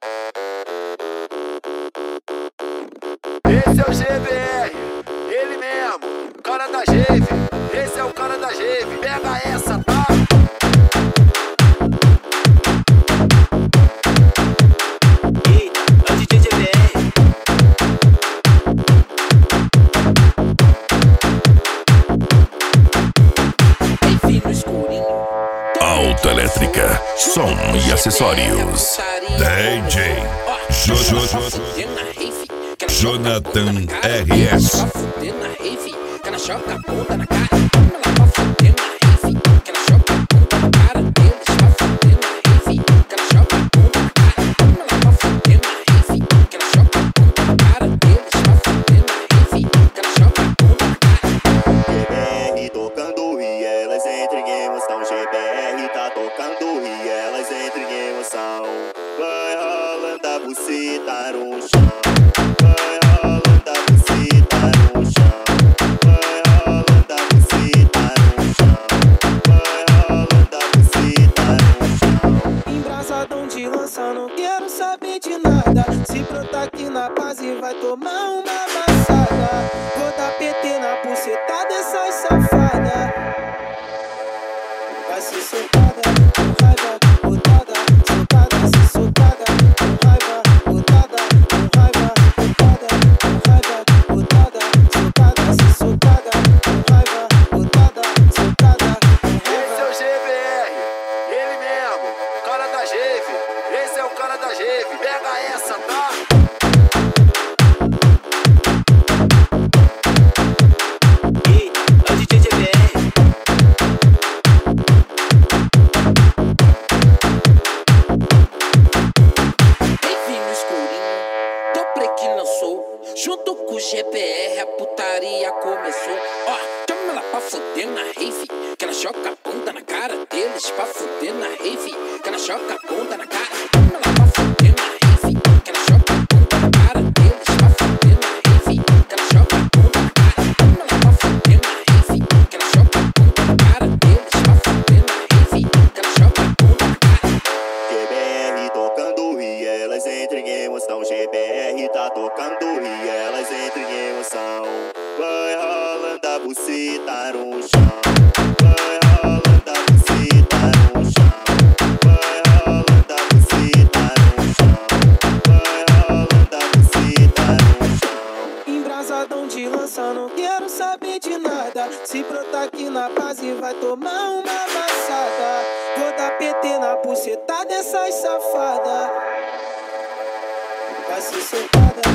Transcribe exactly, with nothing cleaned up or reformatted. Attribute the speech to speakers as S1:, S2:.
S1: Esse é o G B R, ele mesmo, o cara da Geve. Esse é o cara da Geve, pega essa, tá?
S2: Eita, é o D J G B R. Enfim no escurinho.
S3: Autoelétrica, som e acessórios. D J Jojo Jonathan R S.
S4: Tocando e elas entram em emoção. G B R tá tocando e elas entram em emoção. Vai rolando a buceta no chão. Vai rolando a buceta no chão. Vai rolando a buceta no chão. Vai rolando a buceta no chão.
S5: Embrasadão de lança, não quero saber de nada. Se brotar aqui na base vai tomar uma amassada. Vou dar P T na buceta dessas safadas. Vai ser soltada, com raiva, botada, soltada, se soltada, com raiva, botada, com raiva, botada, com raiva, botada, soltada, se soltada, com raiva, botada, soltada, com
S1: Esse é
S5: raiva.
S1: o G B R, ele mesmo, o cara da Geve. Esse é o cara da Geve, pega essa, tá?
S2: Eita, é o D J G B R. Enfim no escurinho, tô pre que não sou. Junto com o G B R a putaria começou. Ó, chama ela pra foder na rave, que ela choca a bunda na cara deles. Pra foder na rave, que ela choca a bunda na cara. Chama ela pra foder na rave, que ela choca a bunda na cara deles. Pra foder na rave, que ela choca a bunda na cara. Chama ela pra foder na rave, que ela choca a bunda na cara deles. Pra foder na rave, que ela choca a bunda na cara.
S4: G B R tocando e elas entram em emoção. G B R tá tocando e elas entram em emoção. Vai rolando a buceta no chão. Vai rolando a buceta no chão. Vai rolando a buceta no chão. Vai rolando a buceta no chão.
S5: Embrasadão de lança, não quero saber de nada. Se brotar aqui na base vai tomar uma amassada. Vou dar P T na buceta dessas safadas. Vai ser soltada,